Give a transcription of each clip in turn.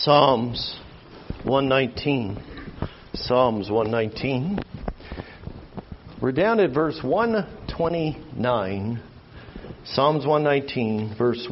Psalms 119. Psalms 119. We're down at verse 129. Psalms 119, verse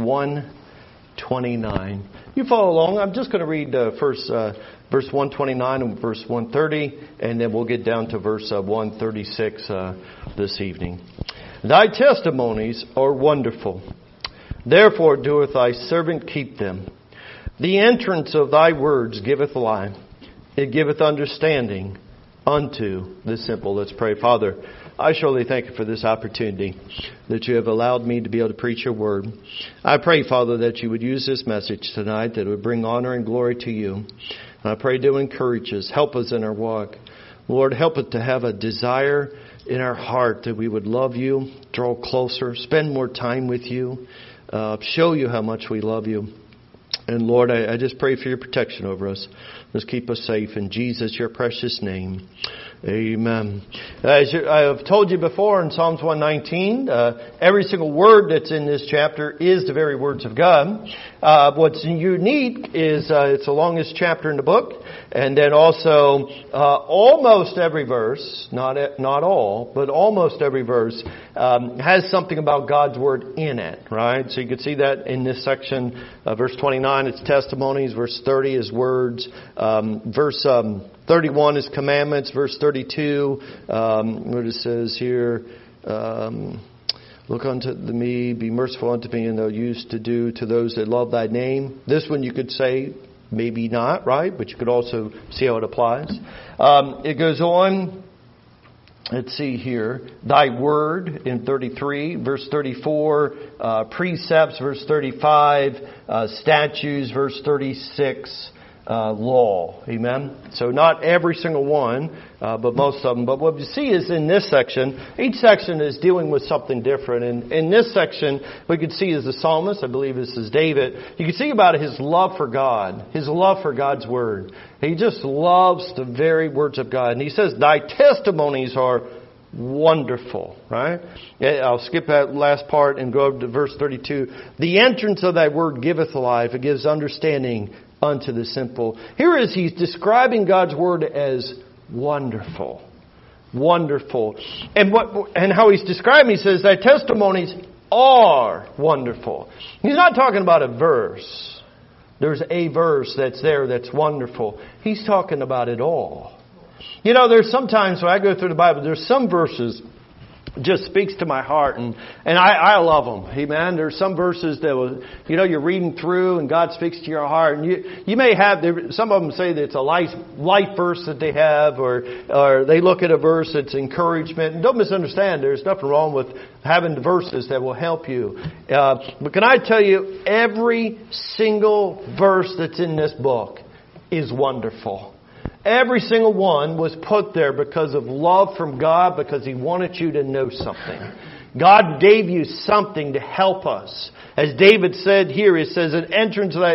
129. You follow along. I'm just going to read first verse 129 and verse 130, and then we'll get down to verse 136 this evening. Thy testimonies are wonderful. Therefore doeth thy servant keep them. The entrance of thy words giveth life. It giveth understanding unto the simple. Let's pray. Father, I surely thank you for this opportunity that you have allowed me to be able to preach your word. I pray, Father, that you would use this message tonight, that it would bring honor and glory to you. I pray to encourage us, help us in our walk. Lord, help us to have a desire in our heart that we would love you, draw closer, spend more time with you, show you how much we love you. And Lord, I just pray for your protection over us. Just keep us safe in Jesus, your precious name. Amen. As I have told you before in Psalms 119, every single word that's in this chapter is the very words of God. What's unique is it's the longest chapter in the book. And then also almost every verse, not all, but almost every verse has something about God's word in it, right? So you can see that in this section. Verse 29, it's testimonies. Verse 30 is words. Verse 31 is commandments. Verse 32, what it says here, look unto me, be merciful unto me, and thou used to do to those that love thy name. This one you could say, maybe not, right? But you could also see how it applies. It goes on. Let's see here. Thy word in 33, verse 34, precepts, verse 35, statutes, verse 36, law. Amen. So not every single one, but most of them. But what we see is in this section, each section is dealing with something different. And in this section, we can see is the psalmist, I believe this is David. You can see about his love for God, his love for God's word. He just loves the very words of God. And he says, thy testimonies are wonderful, right? I'll skip that last part and go to verse 32. The entrance of thy word giveth life. It gives understanding unto the simple. Here is he's describing God's word as wonderful. Wonderful. And how he's describing, he says, thy testimonies are wonderful. He's not talking about a verse. There's a verse that's there that's wonderful. He's talking about it all. You know, there's sometimes when I go through the Bible, there's some verses just speaks to my heart, and I love them. Amen. There's some verses that will, you know, you're reading through and God speaks to your heart, and you may have, some of them say that it's a life verse that they have, or they look at a verse that's encouragement. And don't misunderstand, there's nothing wrong with having the verses that will help you. But can I tell you, every single verse that's in this book is wonderful. Every single one was put there because of love from God, because He wanted you to know something. God gave you something to help us. As David said here, it says, the entrance of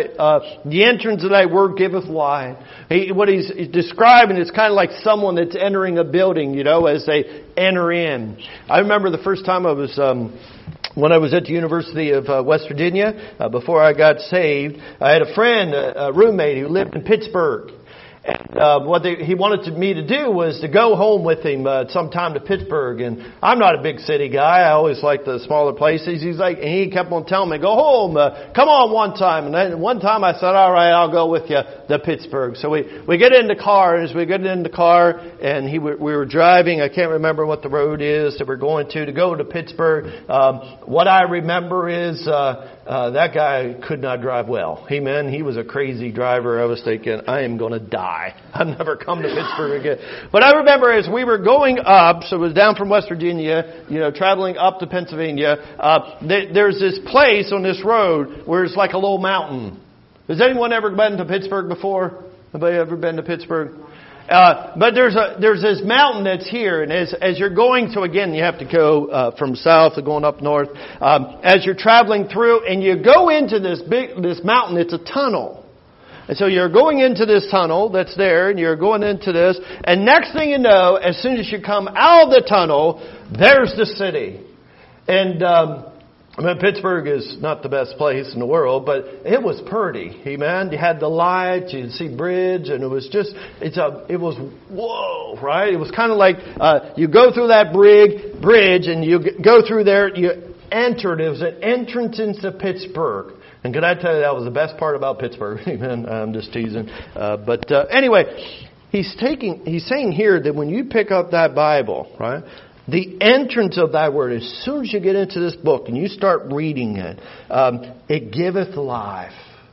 thy word giveth life. What he's describing is kind of like someone that's entering a building, you know, as they enter in. I remember the first time I was when I was at the University of West Virginia, before I got saved, I had a friend, a roommate who lived in Pittsburgh. And what he wanted me to do was to go home with him sometime to Pittsburgh. And I'm not a big city guy. I always like the smaller places. And he kept on telling me, go home, come on one time. And then one time I said, all right, I'll go with you to Pittsburgh. So we get in the car, and as we get in the car, and we were driving. I can't remember what the road is that we're going to go to Pittsburgh. What I remember is that guy could not drive well. Amen. He was a crazy driver. I was thinking, I am going to die. I've never come to Pittsburgh again. But I remember as we were going up, so it was down from West Virginia, you know, traveling up to Pennsylvania, there's this place on this road where it's like a little mountain. Has anyone ever been to Pittsburgh before? Anybody ever been to Pittsburgh? But there's this mountain that's here, and as you're going to, again, you have to go from south to going up north. As you're traveling through, and you go into this mountain, it's a tunnel. And so you're going into this tunnel that's there, and you're going into this, and next thing you know, as soon as you come out of the tunnel, there's the city. And I mean, Pittsburgh is not the best place in the world, but it was pretty. Amen. You had the lights, you could see bridge, and it was just, it was whoa, right? It was kind of like, you go through that bridge and you go through there, you entered, it was an entrance into Pittsburgh. And can I tell you, that was the best part about Pittsburgh. Amen. I'm just teasing. But anyway, he's saying here that when you pick up that Bible, right? The entrance of thy word, as soon as you get into this book and you start reading it, it giveth life.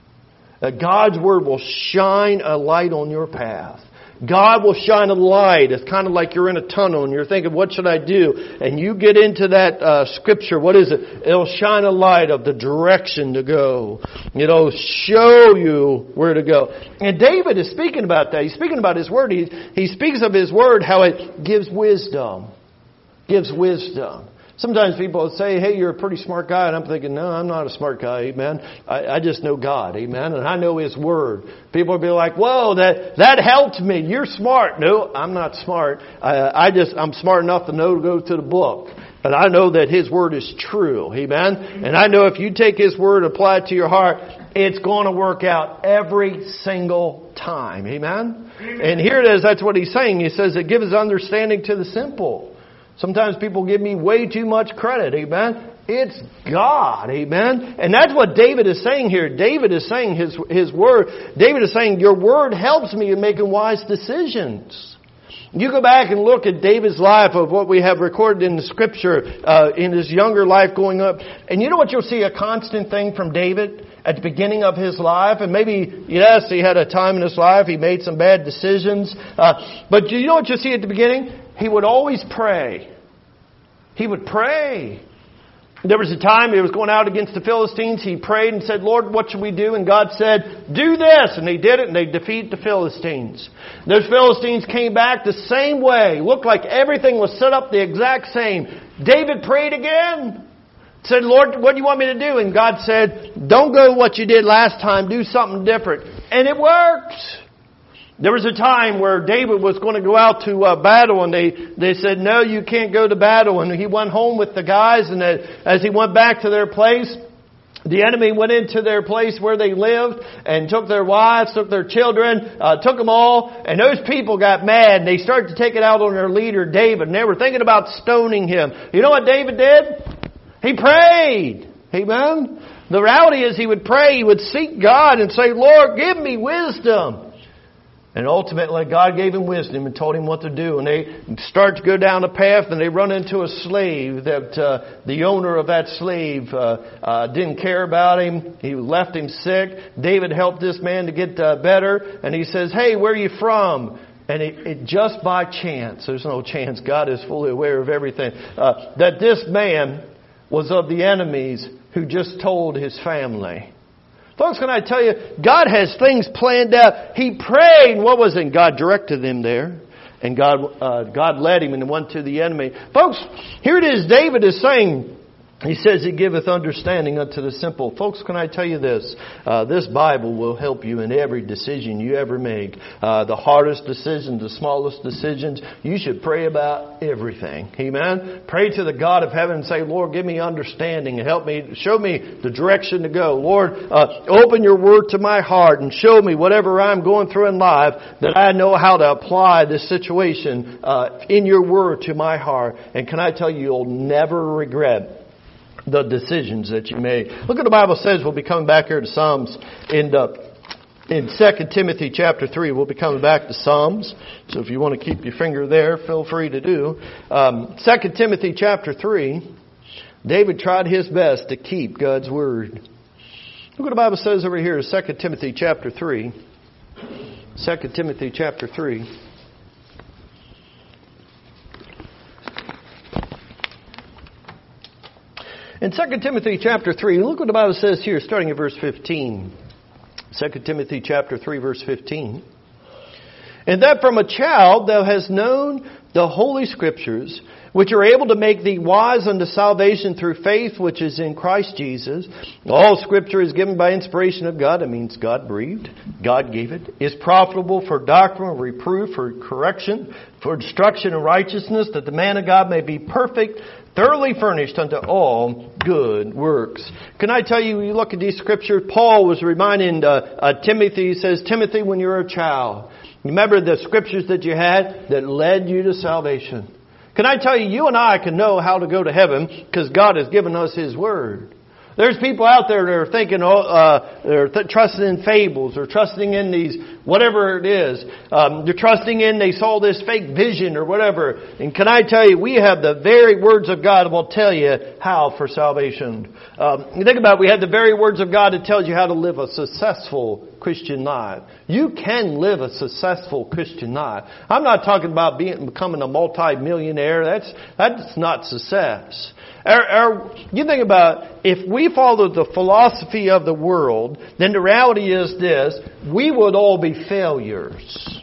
God's word will shine a light on your path. God will shine a light. It's kind of like you're in a tunnel and you're thinking, what should I do? And you get into that scripture. What is it? It'll shine a light of the direction to go. It'll show you where to go. And David is speaking about that. He's speaking about his word. He speaks of his word, how it gives wisdom. Gives wisdom. Sometimes people say, hey, you're a pretty smart guy. And I'm thinking, no, I'm not a smart guy. Amen. I just know God. Amen. And I know His Word. People will be like, whoa, that helped me. You're smart. No, I'm not smart. I'm smart enough to know to go to the book. But I know that His Word is true. Amen. And I know if you take His Word and apply it to your heart, it's going to work out every single time. Amen. And here it is. That's what He's saying. He says it gives understanding to the simple. Sometimes people give me way too much credit. Amen. It's God. Amen. And that's what David is saying here. David is saying his word. David is saying, your word helps me in making wise decisions. You go back and look at David's life of what we have recorded in the Scripture in his younger life going up. And you know what you'll see a constant thing from David at the beginning of his life? And maybe, yes, he had a time in his life. He made some bad decisions. But you know what you'll see at the beginning? He would always pray. He would pray. There was a time he was going out against the Philistines. He prayed and said, Lord, what should we do? And God said, do this. And they did it, and they defeated the Philistines. Those Philistines came back the same way. Looked like everything was set up the exact same. David prayed again. Said, Lord, what do you want me to do? And God said, don't go what you did last time. Do something different. And it worked. There was a time where David was going to go out to battle, and they said, no, you can't go to battle. And he went home with the guys, and as he went back to their place, the enemy went into their place where they lived and took their wives, took their children, took them all. And those people got mad, and they started to take it out on their leader, David. And they were thinking about stoning him. You know what David did? He prayed. Amen? The reality is he would pray. He would seek God and say, Lord, give me wisdom. And ultimately, God gave him wisdom and told him what to do. And they start to go down a path, and they run into a slave that the owner of that slave didn't care about him. He left him sick. David helped this man to get better. And he says, hey, where are you from? And it just by chance, there's no chance, God is fully aware of everything, that this man was of the enemies who just told his family. Folks, can I tell you, God has things planned out. He prayed, what was it? God directed him there. And God led him and went to the enemy. Folks, here it is. David is saying, he says, He giveth understanding unto the simple. Folks, can I tell you this? This Bible will help you in every decision you ever make. The hardest decisions, the smallest decisions. You should pray about everything. Amen? Pray to the God of heaven and say, Lord, give me understanding and help me, show me the direction to go. Lord, open your word to my heart and show me whatever I'm going through in life that I know how to apply this situation in your word to my heart. And can I tell you, you'll never regret the decisions that you made. Look what the Bible says. We'll be coming back here to Psalms in 2 Timothy chapter 3. We'll be coming back to Psalms. So if you want to keep your finger there, feel free to do. 2 Timothy chapter 3. David tried his best to keep God's word. Look what the Bible says over here in 2 Timothy chapter 3. 2 Timothy chapter 3. In 2 Timothy chapter 3, look what the Bible says here, starting at verse 15. 2 Timothy chapter 3, verse 15. And that from a child thou hast known the holy Scriptures, which are able to make thee wise unto salvation through faith which is in Christ Jesus. All Scripture is given by inspiration of God. That means God breathed. God gave it. Is profitable for doctrine, reproof, for correction, for instruction in righteousness, that the man of God may be perfect, thoroughly furnished unto all good works. Can I tell you, when you look at these scriptures, Paul was reminding Timothy, he says, Timothy, when you were a child, remember the scriptures that you had that led you to salvation. Can I tell you, you and I can know how to go to heaven because God has given us His Word. There's people out there that are thinking, they're trusting in fables or trusting in these, whatever it is. They're trusting in, they saw this fake vision or whatever. And can I tell you, we have the very words of God that will tell you how for salvation. You think about it, we have the very words of God that tells you how to live a successful Christian life. You can live a successful Christian life. I'm not talking about becoming a multi-millionaire. That's not success. You think about, if we followed the philosophy of the world, then the reality is this, we would all be failures.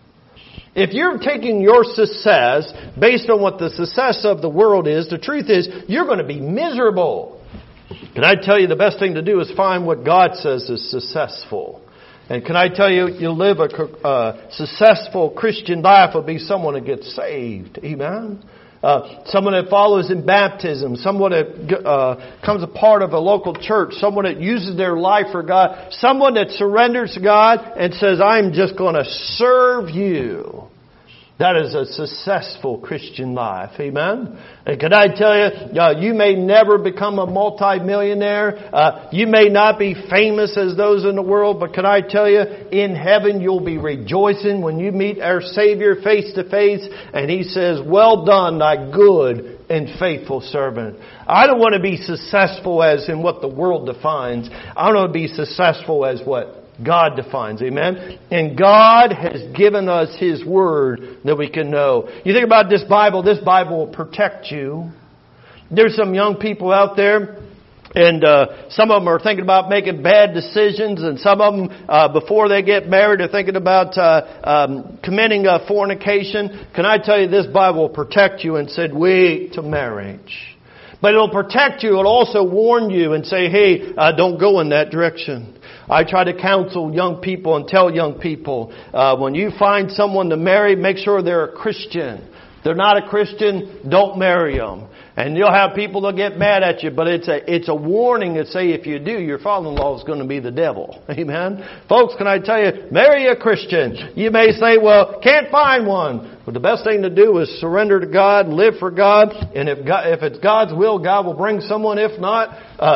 If you're taking your success based on what the success of the world is, the truth is, you're going to be miserable. Can I tell you, the best thing to do is find what God says is successful. And can I tell you, you'll live a successful Christian life will be someone that gets saved. Amen? Someone that follows in baptism, someone that becomes a part of a local church, someone that uses their life for God, someone that surrenders to God and says, I'm just going to serve you. That is a successful Christian life. Amen? And can I tell you, you may never become a multi-millionaire. You may not be famous as those in the world. But can I tell you, in heaven you'll be rejoicing when you meet our Savior face to face. And He says, well done, thy good and faithful servant. I don't want to be successful as in what the world defines. I want to be successful as what God defines. Amen? And God has given us His Word that we can know. You think about this Bible will protect you. There's some young people out there, and some of them are thinking about making bad decisions, and some of them, before they get married, are thinking about committing fornication. Can I tell you, this Bible will protect you and said, wait till marriage. But it'll protect you. It'll also warn you and say, hey, don't go in that direction. I try to counsel young people and tell young people, when you find someone to marry, make sure they're a Christian. If they're not a Christian, don't marry them. And you'll have people that get mad at you, but it's a warning that say if you do, your father-in-law is going to be the devil. Amen? Folks, can I tell you, marry a Christian. You may say, well, can't find one. But the best thing to do is surrender to God and live for God. And if it's God's will, God will bring someone. If not,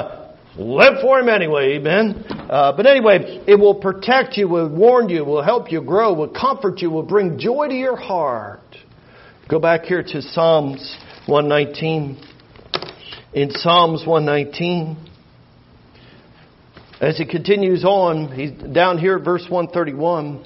live for Him anyway, amen? But anyway, it will protect you, will warn you, will help you grow, will comfort you, will bring joy to your heart. Go back here to Psalms 119. In Psalms 119, as he continues on, he's down here at verse 131.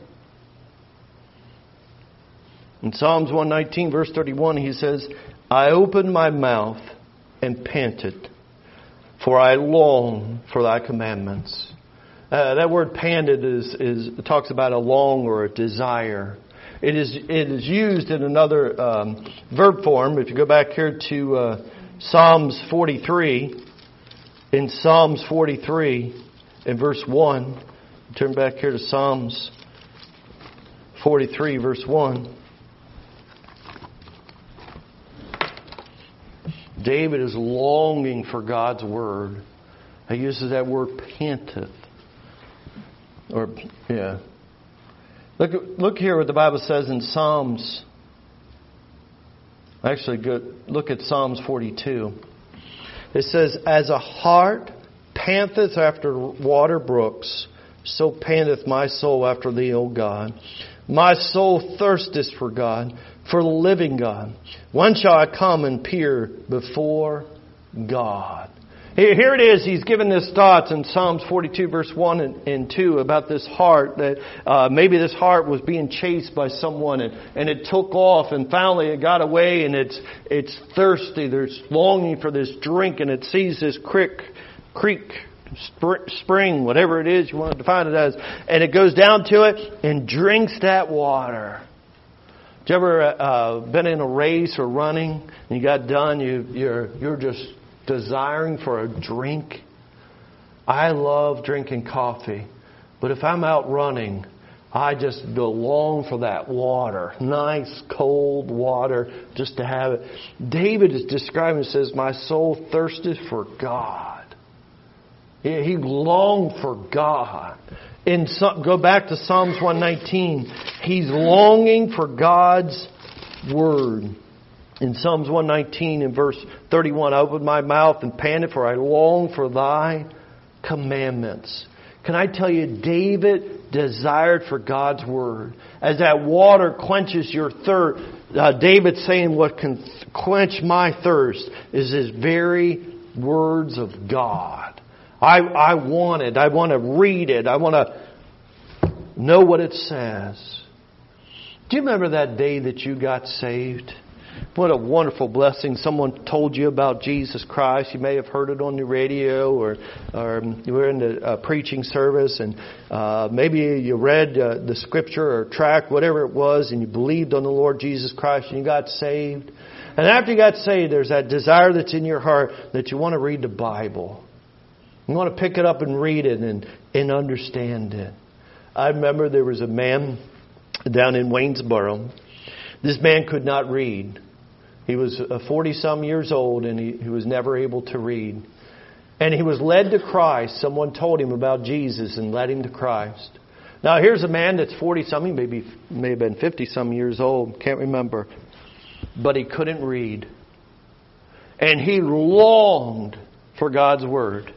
In Psalms 119, verse 31, he says, I opened my mouth and panted, for I long for thy commandments. That word panted talks about a long or a desire. It is used in another verb form. If you go back here to Psalms 43, in Psalms 43, in verse 1, turn back here to Psalms 43, verse 1. David is longing for God's Word. He uses that word panteth. Look here what the Bible says in Psalms. Actually, look at Psalms 42. It says, as a hart panteth after water brooks, so panteth my soul after thee, O God. My soul thirsteth for God, for the living God. When shall I come and peer before God? Here it is. He's given this thoughts in Psalms 42 verse 1 and 2 about this heart that maybe this heart was being chased by someone and it took off and finally it got away and it's thirsty. There's longing for this drink and it sees this creek, spring, whatever it is you want to define it as, and it goes down to it and drinks that water. Did you ever been in a race or running and you got done? You're just desiring for a drink. I love drinking coffee, but if I'm out running, I just long for that water. Nice, cold water, just to have it. David is describing, says, my soul thirsted for God. He longed for God. Go back to Psalms 119. He's longing for God's Word. In Psalms 119 in verse 31, I opened my mouth and panted, for I long for Thy commandments. Can I tell you, David desired for God's Word. As that water quenches your thirst, David's saying what can quench my thirst is His very words of God. I want it. I want to read it. I want to know what it says. Do you remember that day that you got saved? What a wonderful blessing. Someone told you about Jesus Christ. You may have heard it on the radio or you were in the preaching service, and maybe you read the scripture or tract, whatever it was, and you believed on the Lord Jesus Christ and you got saved. And after you got saved, there's that desire that's in your heart that you want to read the Bible. You want to pick it up and read it and understand it. I remember there was a man down in Waynesboro. This man could not read. He was 40-some years old, and he was never able to read. And he was led to Christ. Someone told him about Jesus and led him to Christ. Now here's a man that's 40-some, he may have been 50-some years old, can't remember. But he couldn't read. And he longed for God's Word.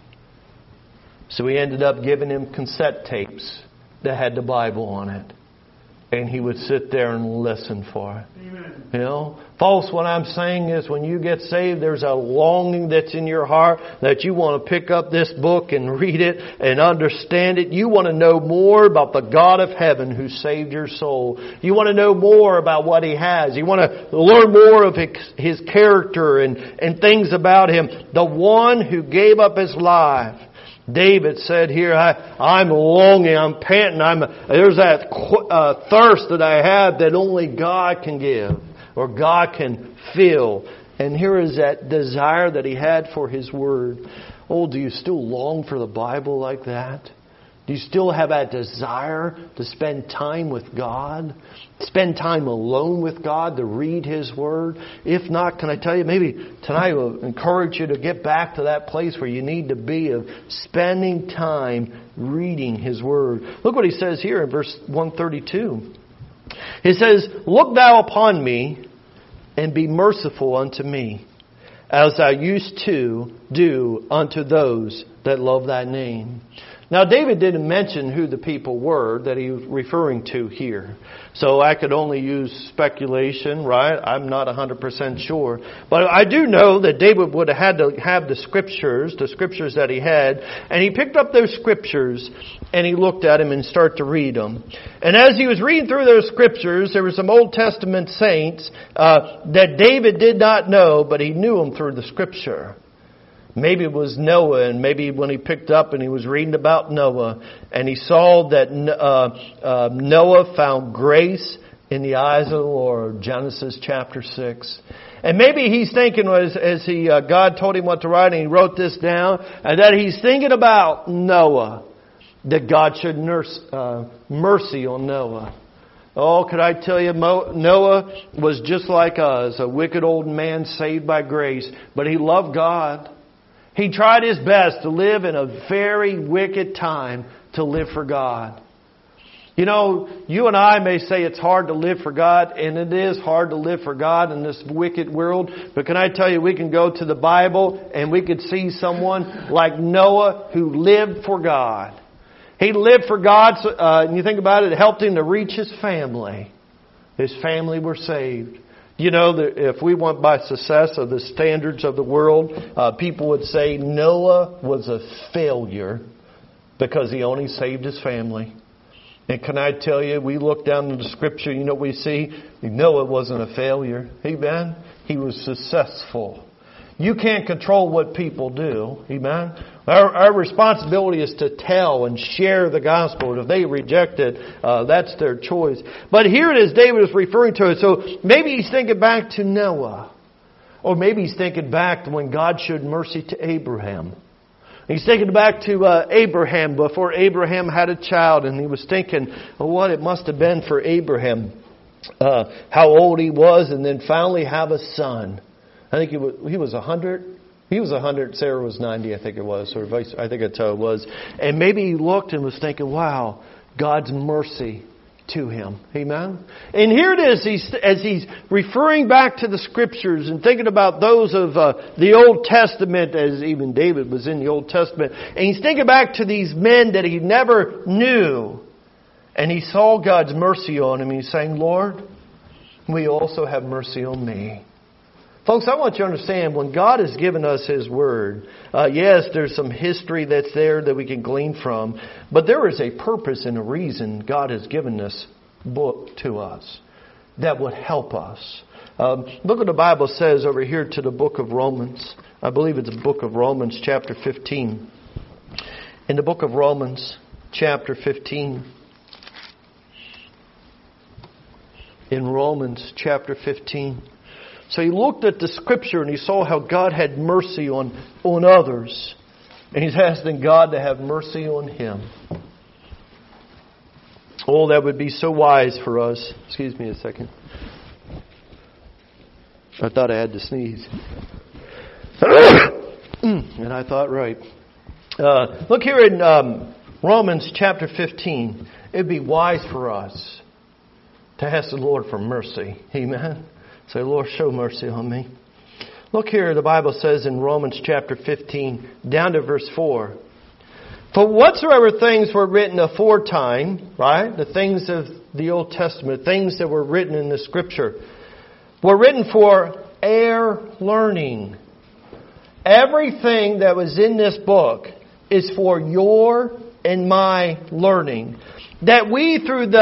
So he ended up giving him cassette tapes that had the Bible on it. And he would sit there and listen for it. Amen. You know, folks, what I'm saying is when you get saved, there's a longing that's in your heart that you want to pick up this book and read it and understand it. You want to know more about the God of heaven who saved your soul. You want to know more about what He has. You want to learn more of His character and things about Him. The one who gave up His life. David said here, I'm longing, I'm panting, there's that thirst that I have that only God can give or God can fill. And here is that desire that he had for His Word. Oh, do you still long for the Bible like that? Do you still have that desire to spend time with God? Spend time alone with God to read His Word? If not, can I tell you, maybe tonight will encourage you to get back to that place where you need to be of spending time reading His Word. Look what he says here in verse 132. He says, Look thou upon me and be merciful unto me, as thou used to do unto those that love thy name. Now, David didn't mention who the people were that he was referring to here. So I could only use speculation, right? I'm not 100% sure. But I do know that David would have had to have the scriptures that he had. And he picked up those scriptures and he looked at them and started to read them. And as he was reading through those scriptures, there were some Old Testament saints that David did not know, but he knew them through the scripture. Maybe it was Noah, and maybe when he picked up and he was reading about Noah, and he saw that Noah found grace in the eyes of the Lord, Genesis chapter 6. And maybe he's thinking, as God told him what to write, and he wrote this down, and that he's thinking about Noah, that God should mercy on Noah. Oh, could I tell you, Noah was just like us, a wicked old man saved by grace, but he loved God. He tried his best to live in a very wicked time to live for God. You know, you and I may say it's hard to live for God, and it is hard to live for God in this wicked world. But can I tell you, we can go to the Bible and we could see someone like Noah who lived for God. He lived for God, and you think about it helped him to reach his family. His family were saved. You know, that if we went by success of the standards of the world, people would say Noah was a failure because he only saved his family. And can I tell you, we look down in the Scripture, you know what we see? Noah wasn't a failure. Amen? He was successful. You can't control what people do. Amen? Our responsibility is to tell and share the gospel. If they reject it, that's their choice. But here it is, David is referring to it. So maybe he's thinking back to Noah. Or maybe he's thinking back to when God showed mercy to Abraham. He's thinking back to Abraham before Abraham had a child, and he was thinking of what it must have been for Abraham, how old he was, and then finally have a son. I think he was 100. He was 100. Sarah was 90, I think it was, or I think that's how it was. And maybe he looked and was thinking, "Wow, God's mercy to him." Amen. And here it is, as he's referring back to the Scriptures and thinking about those of the Old Testament, as even David was in the Old Testament. And he's thinking back to these men that he never knew. And he saw God's mercy on him. He's saying, "Lord, will you also have mercy on me?" Folks, I want you to understand, when God has given us His Word, yes, there's some history that's there that we can glean from, but there is a purpose and a reason God has given this book to us that would help us. Look what the Bible says over here to the book of Romans. I believe it's the book of Romans chapter 15. In the book of Romans chapter 15. In Romans chapter 15. So he looked at the Scripture and he saw how God had mercy on others. And he's asking God to have mercy on him. Oh, that would be so wise for us. Excuse me a second. I thought I had to sneeze. And I thought, right. Look here in Romans chapter 15. It'd be wise for us to ask the Lord for mercy. Amen. Say, "Lord, show mercy on me." Look here, the Bible says in Romans chapter 15, down to verse 4. "For whatsoever things were written aforetime," right? The things of the Old Testament, things that were written in the Scripture, were written for our learning. Everything that was in this book is for your and my learning. That we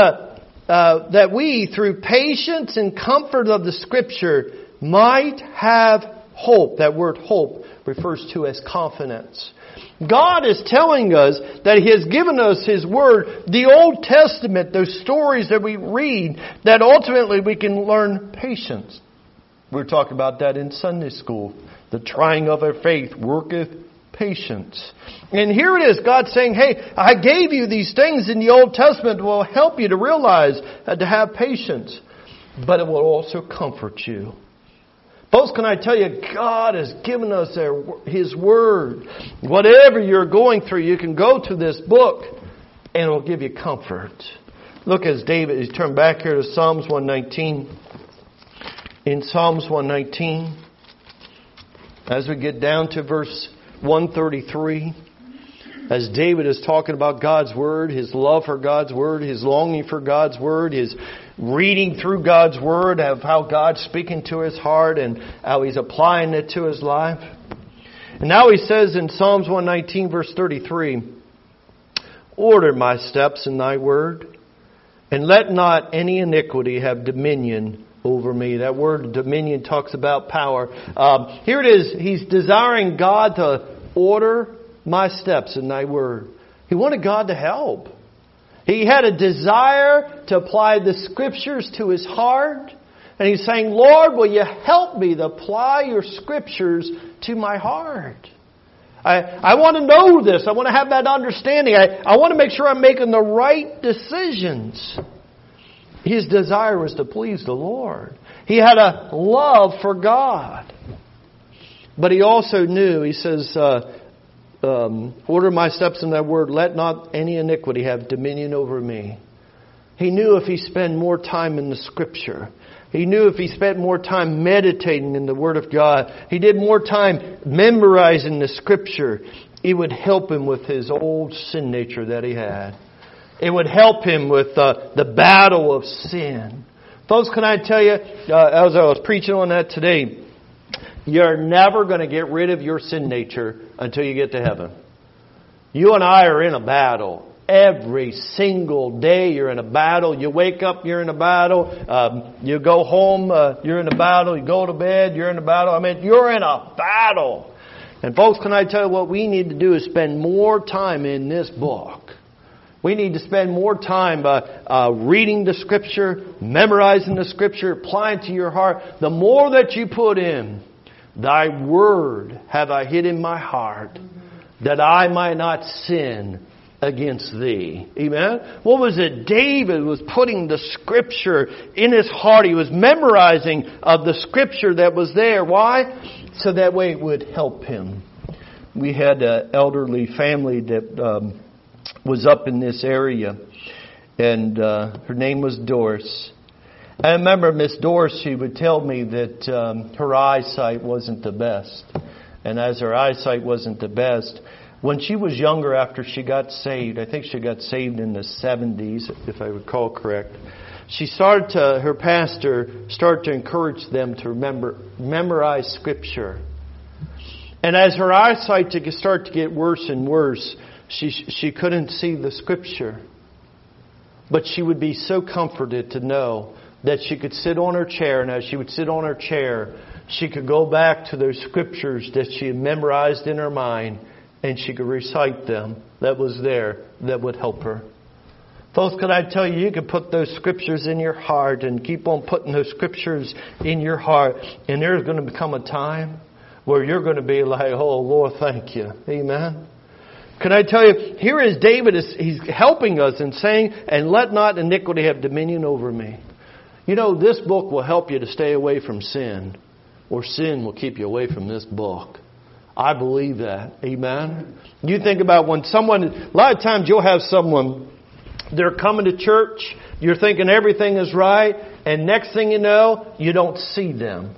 through patience and comfort of the Scripture might have hope. That word hope refers to as confidence. God is telling us that He has given us His Word, the Old Testament, those stories that we read, that ultimately we can learn patience. We were talking about that in Sunday school. The trying of our faith worketh patience. And here it is, God saying, "Hey, I gave you these things in the Old Testament that will help you to realize to have patience. But it will also comfort you." Folks, can I tell you, God has given us His Word. Whatever you're going through, you can go to this book and it will give you comfort. Look as David, he's turned back here to Psalms 119. In Psalms 119, as we get down to verse 133, as David is talking about God's Word, his love for God's Word, his longing for God's Word, his reading through God's Word, of how God's speaking to his heart and how He's applying it to his life. And now he says in Psalms 119 verse 33, "Order my steps in Thy Word, and let not any iniquity have dominion over me." That word dominion talks about power. Here it is. He's desiring God to order my steps in Thy Word. He wanted God to help. He had a desire to apply the Scriptures to his heart. And he's saying, "Lord, will you help me to apply your Scriptures to my heart? I want to know this. I want to have that understanding. I want to make sure I'm making the right decisions." His desire was to please the Lord. He had a love for God. But he also knew, he says, "Order my steps in Thy Word, let not any iniquity have dominion over me." He knew if he spent more time in the Scripture, he knew if he spent more time meditating in the Word of God, he did more time memorizing the Scripture, it would help him with his old sin nature that he had. It would help him with the battle of sin. Folks, can I tell you, as I was preaching on that today, you're never going to get rid of your sin nature until you get to heaven. You and I are in a battle. Every single day you're in a battle. You wake up, you're in a battle. You go home, you're in a battle. You go to bed, you're in a battle. I mean, you're in a battle. And folks, can I tell you what we need to do is spend more time in this book. We need to spend more time reading the Scripture, memorizing the Scripture, applying it to your heart. The more that you put in, Thy Word have I hid in my heart, that I might not sin against thee. Amen? What was it? David was putting the Scripture in his heart. He was memorizing of the Scripture that was there. Why? So that way it would help him. We had an elderly family that was up in this area, and her name was Doris. I remember Miss Doris, she would tell me that her eyesight wasn't the best. And as her eyesight wasn't the best, when she was younger after she got saved, I think she got saved in the 70s, if I recall correct, her pastor started to encourage them to memorize Scripture. And as her eyesight started to get worse and worse, she couldn't see the Scripture. But she would be so comforted to know that she could sit on her chair, and as she would sit on her chair, she could go back to those Scriptures that she had memorized in her mind, and she could recite them that was there that would help her. Folks, could I tell you, you could put those Scriptures in your heart and keep on putting those Scriptures in your heart, and there's going to become a time where you're going to be like, oh, Lord, thank you. Amen? Can I tell you, here is David, he's helping us and saying, and let not iniquity have dominion over me. You know, this book will help you to stay away from sin, or sin will keep you away from this book. I believe that. Amen? You think about when a lot of times you'll have someone, they're coming to church, you're thinking everything is right, and next thing you know, you don't see them.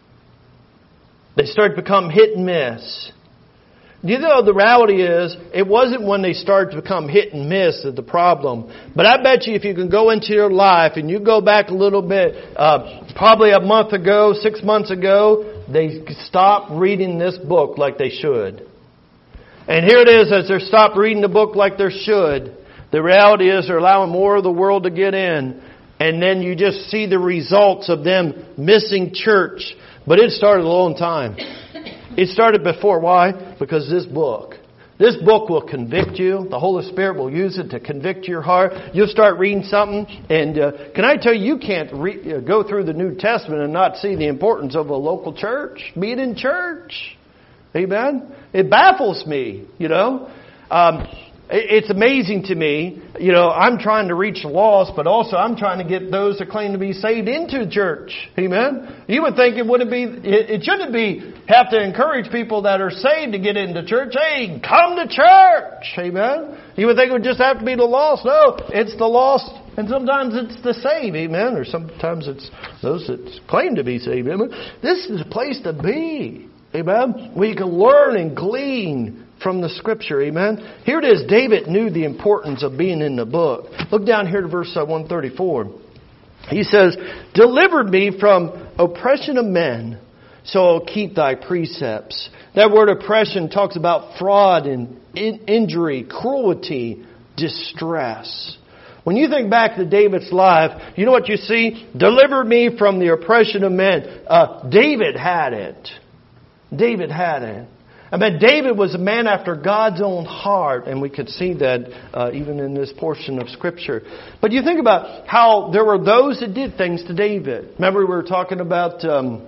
They start to become hit and miss. You know, the reality is, it wasn't when they started to become hit and miss that the problem. But I bet you if you can go into your life and you go back a little bit, probably a month ago, 6 months ago, they stopped reading this book like they should. And here it is, as they stopped reading the book like they should, the reality is they're allowing more of the world to get in. And then you just see the results of them missing church. But it started a long time. It started before. Why? Because this book will convict you. The Holy Spirit will use it to convict your heart. You'll start reading something. And can I tell you, you can't go through the New Testament and not see the importance of a local church. Meet in church. Amen? It baffles me, you know. It's amazing to me. You know, I'm trying to reach the lost, but also I'm trying to get those that claim to be saved into church. Amen? You would think it shouldn't have to encourage people that are saved to get into church. Hey, come to church. Amen? You would think it would just have to be the lost. No, it's the lost, and sometimes it's the saved. Amen? Or sometimes it's those that claim to be saved. Amen? This is a place to be. Amen? Where you can learn and glean from the Scripture. Amen? Here it is. David knew the importance of being in the book. Look down here to verse 134. He says, delivered me from oppression of men, so I'll keep thy precepts. That word oppression talks about fraud and injury, cruelty, distress. When you think back to David's life, you know what you see? Deliver me from the oppression of men. David had it. David had it. I mean, David was a man after God's own heart, and we could see that even in this portion of Scripture. But you think about how there were those that did things to David. Remember we were talking about,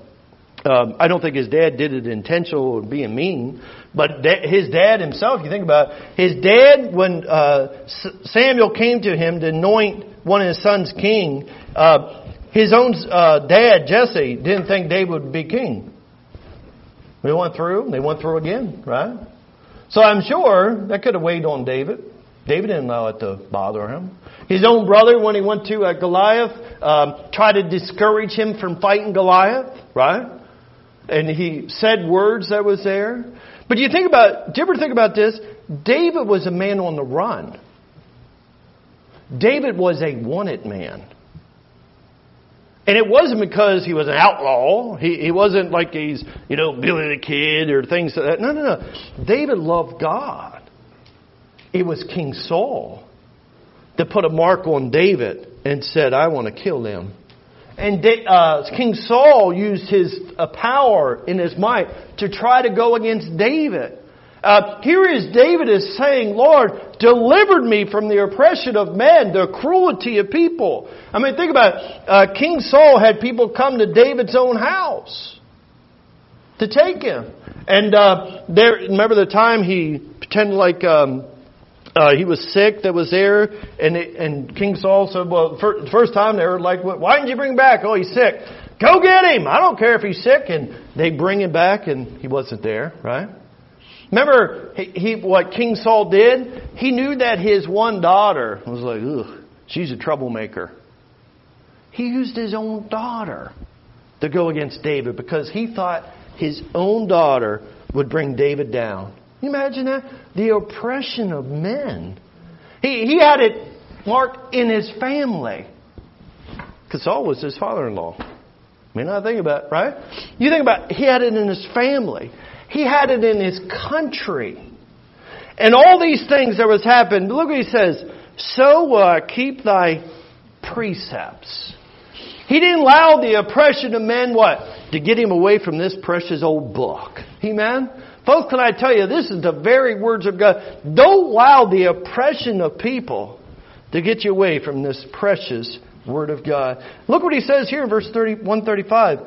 I don't think his dad did it intentional or being mean, but his dad himself, you think about it, his dad, when Samuel came to him to anoint one of his sons king, his own dad, Jesse, didn't think David would be king. They went through again, right? So I'm sure that could have weighed on David. David didn't allow it to bother him. His own brother, when he went to Goliath, tried to discourage him from fighting Goliath, right? And he said words that was there. But do you ever think about this? David was a man on the run. David was a wanted man. And it wasn't because he was an outlaw. He wasn't like he's, Billy the Kid or things like that. No. David loved God. It was King Saul that put a mark on David and said, I want to kill him. And King Saul used his power in his might to try to go against David. Here is David is saying, Lord, delivered me from the oppression of men, the cruelty of people. I mean, think about it. King Saul had people come to David's own house to take him. And remember the time he pretend like he was sick that was there, and King Saul said, well, the first time they were like, why didn't you bring him back? Oh, he's sick. Go get him. I don't care if he's sick. And they bring him back, and he wasn't there, right? Remember what King Saul did? He knew that his one daughter was like, ugh, she's a troublemaker. He used his own daughter to go against David because he thought his own daughter would bring David down. Can you imagine that? The oppression of men. He had it marked in his family. Because Saul was his father-in-law. I mean, I think about it, right? You think about it, he had it in his family. He had it in his country. And all these things that was happening. Look what he says. So keep thy precepts. He didn't allow the oppression of men, to get him away from this precious old book. Amen? Folks, can I tell you, this is the very words of God. Don't allow the oppression of people to get you away from this precious Word of God. Look what he says here in verse 135.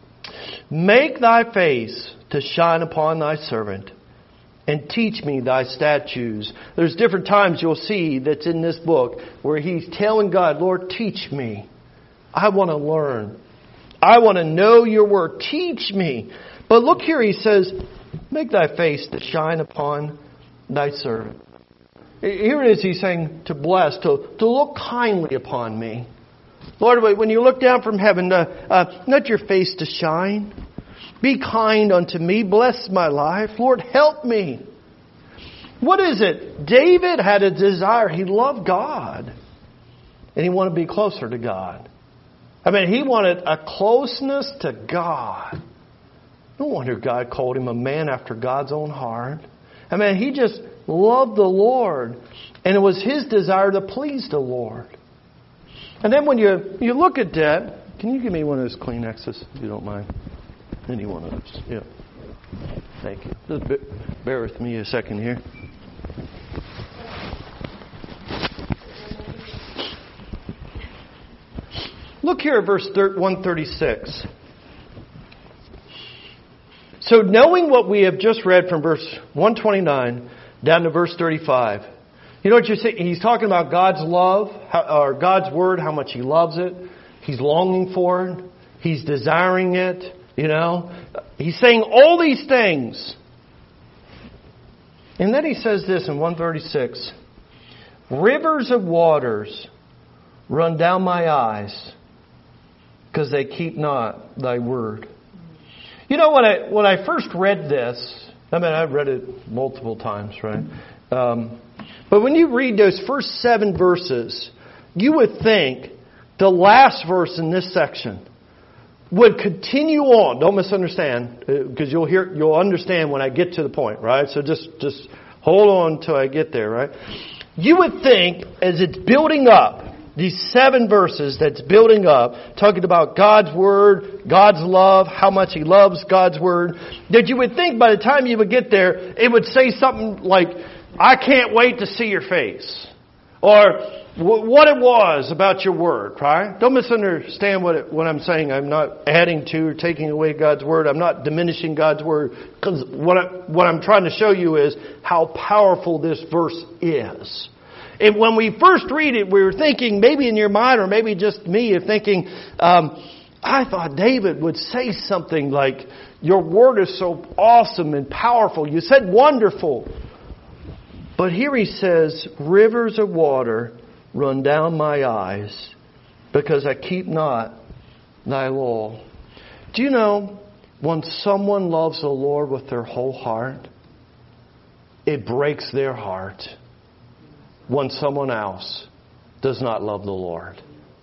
Make thy face to shine upon thy servant, and teach me thy statutes. There's different times you'll see that's in this book where he's telling God, Lord, teach me. I want to learn. I want to know your Word. Teach me. But look here, he says, make thy face to shine upon thy servant. Here it is, he's saying to bless, to look kindly upon me. Lord, when you look down from heaven, let your face to shine. Be kind unto me. Bless my life. Lord, help me. What is it? David had a desire. He loved God. And he wanted to be closer to God. I mean, he wanted a closeness to God. No wonder God called him a man after God's own heart. I mean, he just loved the Lord. And it was his desire to please the Lord. And then when you look at that, can you give me one of those Kleenexes, if you don't mind? Any one of those. Yeah. Thank you. Just bear with me a second here. Look here at verse 136. So knowing what we have just read from verse 129 down to verse 35, you know what you see? He's talking about God's love, or God's Word, how much He loves it. He's longing for it. He's desiring it. You know, he's saying all these things. And then he says this in 136. Rivers of waters run down my eyes because they keep not thy word. You know, when I first read this, I mean, I've read it multiple times, right? But when you read those first 7 verses, you would think the last verse in this section would continue on. Don't misunderstand, because you'll understand when I get to the point, right? So just hold on till I get there, right? You would think as it's building up, these 7 verses that's building up, talking about God's Word, God's love, how much He loves God's Word, that you would think by the time you would get there, it would say something like, I can't wait to see your face. Or what it was about your Word, right? Don't misunderstand what I'm saying. I'm not adding to or taking away God's Word. I'm not diminishing God's Word. Because what I'm trying to show you is how powerful this verse is. And when we first read it, we were thinking, maybe in your mind, or maybe just me, you're thinking, I thought David would say something like, your Word is so awesome and powerful. You said wonderful. But here he says, rivers of water run down my eyes because I keep not thy law. Do you know, when someone loves the Lord with their whole heart, it breaks their heart when someone else does not love the Lord.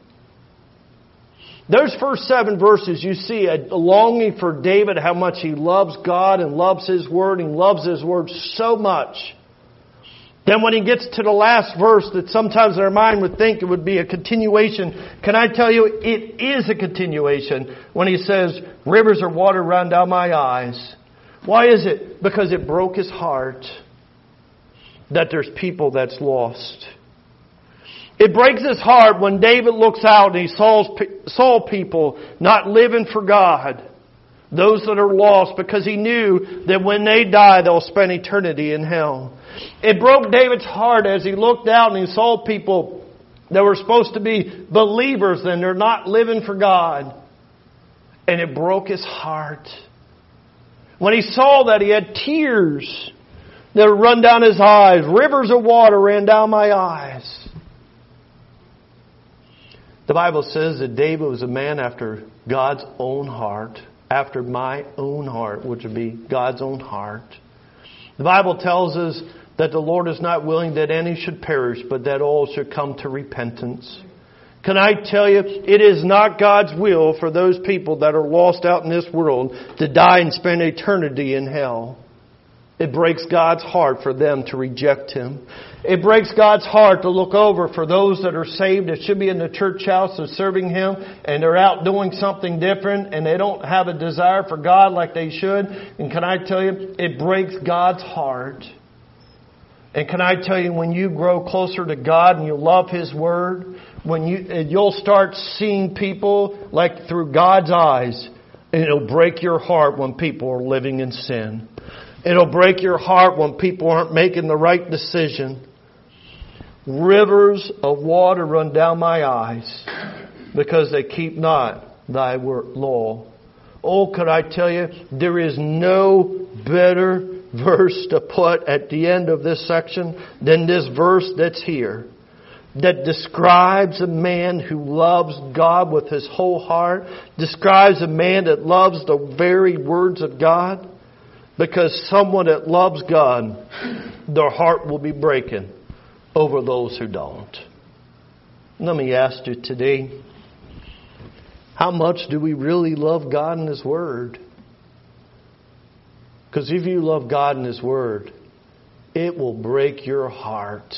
Those first 7 verses, you see a longing for David, how much he loves God and loves His Word. He loves His Word so much. Then when he gets to the last verse that sometimes in our mind would think it would be a continuation, can I tell you, it is a continuation when he says, rivers of water run down my eyes. Why is it? Because it broke his heart that there's people that's lost. It breaks his heart when David looks out and he saw people not living for God. Those that are lost, because he knew that when they die, they'll spend eternity in hell. It broke David's heart as he looked out and he saw people that were supposed to be believers and they're not living for God. And it broke his heart. When he saw that, he had tears that would run down his eyes. Rivers of water ran down my eyes. The Bible says that David was a man after God's own heart. After my own heart, which would be God's own heart. The Bible tells us that the Lord is not willing that any should perish, but that all should come to repentance. Can I tell you, it is not God's will for those people that are lost out in this world to die and spend eternity in hell. It breaks God's heart for them to reject Him. It breaks God's heart to look over for those that are saved that should be in the church house and serving Him, and they're out doing something different and they don't have a desire for God like they should. And can I tell you, it breaks God's heart. And can I tell you, when you grow closer to God and you love His Word, you'll start seeing people like through God's eyes, and it'll break your heart when people are living in sin. It'll break your heart when people aren't making the right decision. Rivers of water run down my eyes because they keep not Thy law. Oh, could I tell you, there is no better verse to put at the end of this section than this verse that's here, that describes a man who loves God with his whole heart, describes a man that loves the very words of God. Because someone that loves God, their heart will be breaking over those who don't. Let me ask you today, how much do we really love God and His Word? Because if you love God and His Word, it will break your heart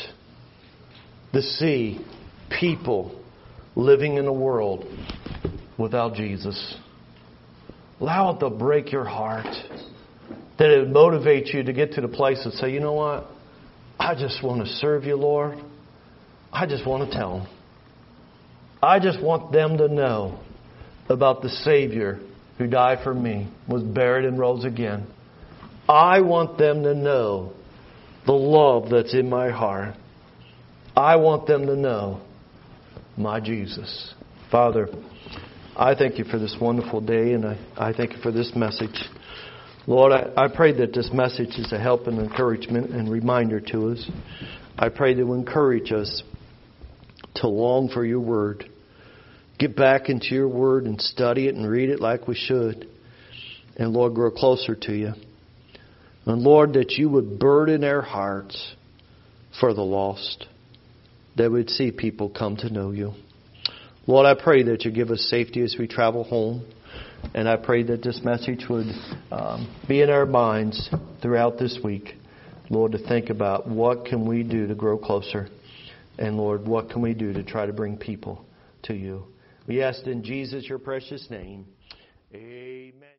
to see people living in a world without Jesus. Allow it to break your heart. That it would motivate you to get to the place and say, you know what? I just want to serve You, Lord. I just want to tell them. I just want them to know about the Savior who died for me, was buried and rose again. I want them to know the love that's in my heart. I want them to know my Jesus. Father, I thank You for this wonderful day, and I thank You for this message. Lord, I pray that this message is a help and encouragement and reminder to us. I pray that it will encourage us to long for Your Word. Get back into Your Word and study it and read it like we should. And Lord, grow closer to You. And Lord, that You would burden our hearts for the lost. That we'd see people come to know You. Lord, I pray that You give us safety as we travel home. And I pray that this message would be in our minds throughout this week. Lord, to think about what can we do to grow closer. And Lord, what can we do to try to bring people to You. We ask in Jesus, Your precious name. Amen.